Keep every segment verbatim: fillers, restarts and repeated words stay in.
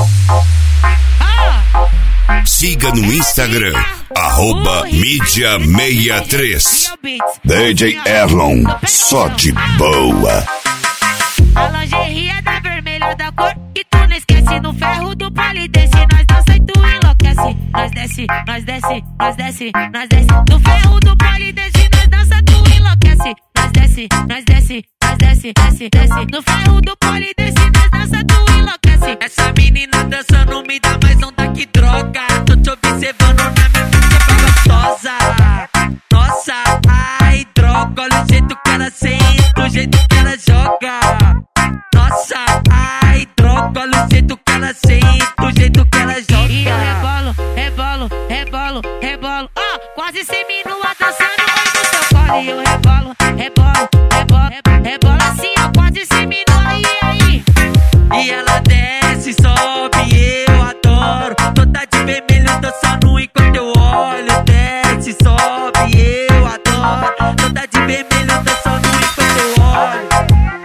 Siga no Instagram, arroba mídia sessenta e três. D J Erlon, só de boa. A lingerie é da vermelha da cor que tu não esquece. No ferro do polidense nós dança e tu enlouquece. Nós desce, nós desce, nós desce, nós desce. No ferro do polidense nós dança, tu enlouquece. Nós desce, nós desce, nós desce, desce, desce. No ferro do polidense nós dança, tu enlouquece. Essa menina dançando me dá mais onda que droga. Tô te observando na minha mente gostosa. Nossa, ai droga, olha o jeito que ela sente, o jeito que ela joga. Nossa, ai droga, olha o jeito que ela sente, o jeito que ela joga. E eu rebolo, rebolo, rebolo, rebolo. Ó, oh, quase cem minutos dançando aí no seu colo. E eu rebolo, rebolo, rebolo, rebolo assim, ó, quase cem minutos aí, aí. E ela desce, sobe, eu adoro. Toda de vermelho dançando enquanto eu olho. Desce, sobe, eu adoro. Toda de vermelho dançando enquanto eu olho.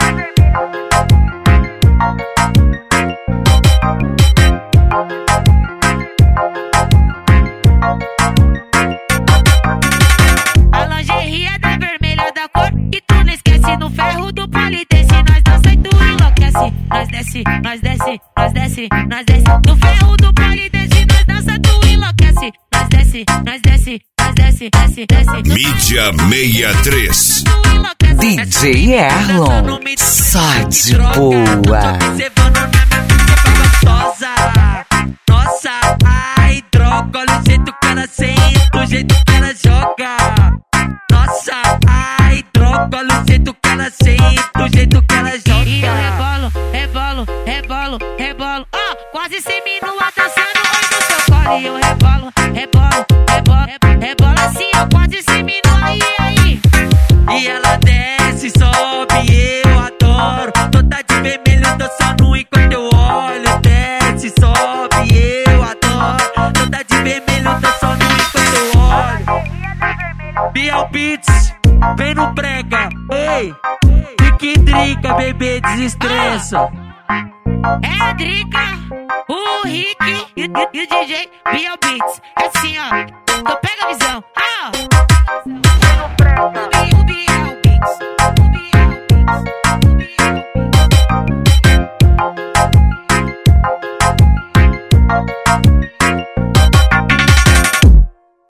A lingerie é da vermelha da cor que tu não esquece. No ferro do polidense nós dança e tu enlouquece. Nós desce, nós desce, nós desce, nós desce. No ferro do polidense nós dança, tu enlouquece. Nós desce, nós desce, nós desce, desce, desce. Mídia sessenta e três. D J Erlon, só de boa. Nossa, ai droga, olha o jeito que ela sente, o jeito que ela joga. Nossa, ai droga, olha o jeito que ela sente, o jeito que ela joga. E eu rebolo, rebolo, rebolo, rebolo. Ó, oh, quase cem minutos dançando aí no seu colo. E eu rebolo, rebolo, rebolo, rebolo, rebolo assim, ó, quase cem minutos aí, aí. E ela desce, sobe, eu adoro. Toda de vermelho dançando enquanto eu olho. Desce, sobe, eu adoro. Toda de vermelho dançando enquanto eu olho. Biel Beats, vem no brega, ei. Fique drica, bebê, desestressa. É a Drica, o Rick e, e, e o D J Biel Beats. É assim, ó, então pega a visão, ó.